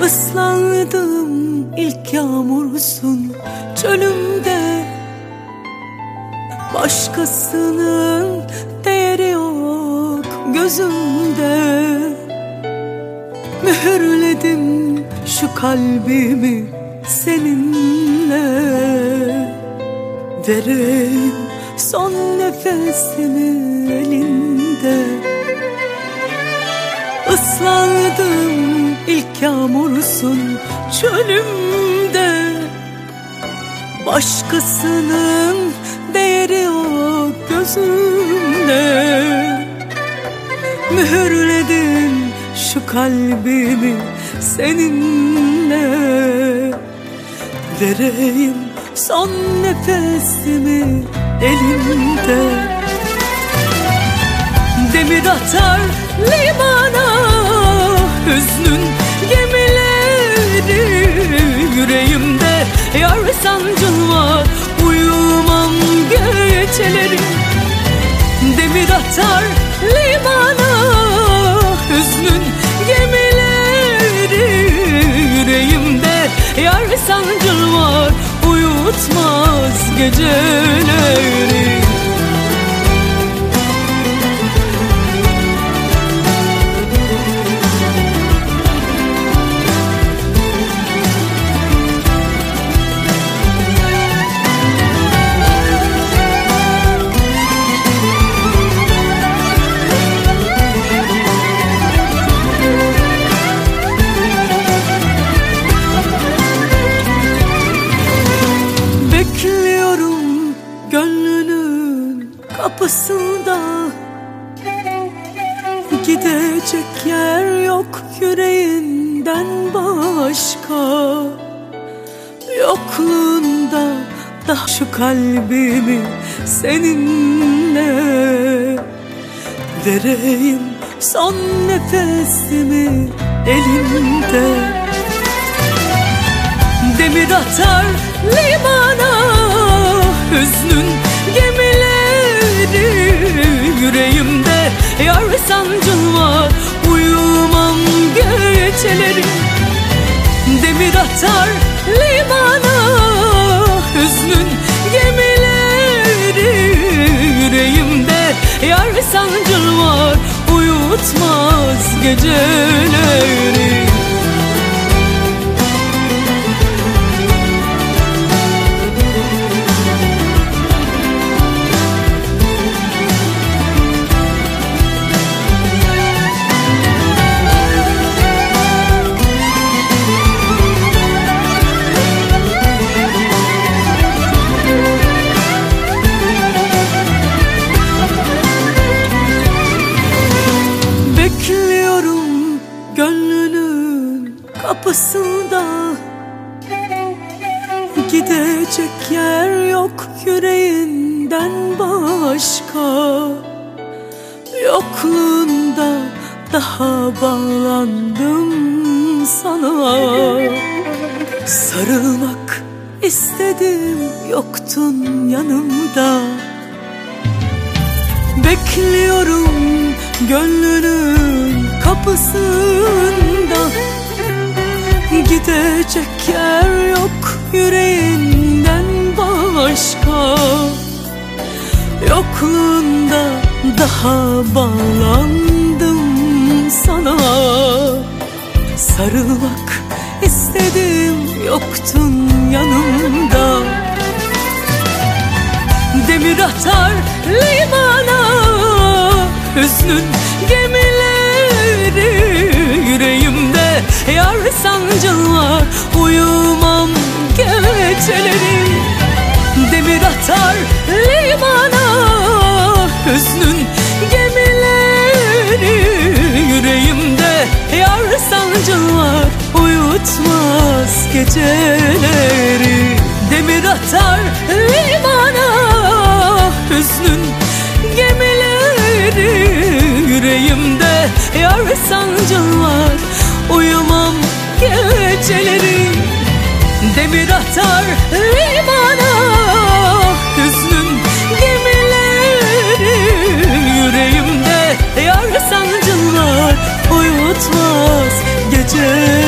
Islandım ilk yağmursun çölümde, başkasının değeri yok gözümde. Mühürledim şu kalbimi seninle, vereyim son nefesimi elinde. Islandım ilk yağmursun çölümde, başkasının değeri yok gözümde. Mühürledim şu kalbimi seninle, vereyim son nefesimi elinde. Demir atar limana hüznün gemileri, yüreğimde yar sancın var, uyumam geceleri. Demir atar limana hüznün gemileri, yüreğimde yar sancın var, uyutmaz geceleri. Bekliyorum gönlünün kapısında, gidecek yer yok yüreğinden başka. Yokluğunda da şu kalbimi seninle, vereyim son nefesimi elinde. Demir atar limana hüznün gemileri, yüreğimde yar sancın var, uyumam geceleri. Demir atar limana hüznün gemileri, yüreğimde yar sancın var, uyutmaz geceleri. Bekliyorum gönlünün kapısında, gidecek yer yok yüreğinden başka. Yokluğunda daha bağlandım sana, sarılmak istedim yoktun yanımda. Bekliyorum gönlünün kapısında, gidecek yer yok yüreğinden başka. Yokluğunda daha bağlandım sana, sarılmak istedim yoktun yanımda. Demir atar limana hüznün gemileri, yüreğimde yar sancın var, uyumam geceleri. Demir atar limana hüznün gemileri, yüreğimde yar sancın var, uyutmaz geceleri. Demir atar limana hüznün gemileri, yüreğimde yar sancın var, uyumam geceleri. Demir atar limana hüznün gemileri, yüreğimde yar sancın var, uyutmaz geceleri.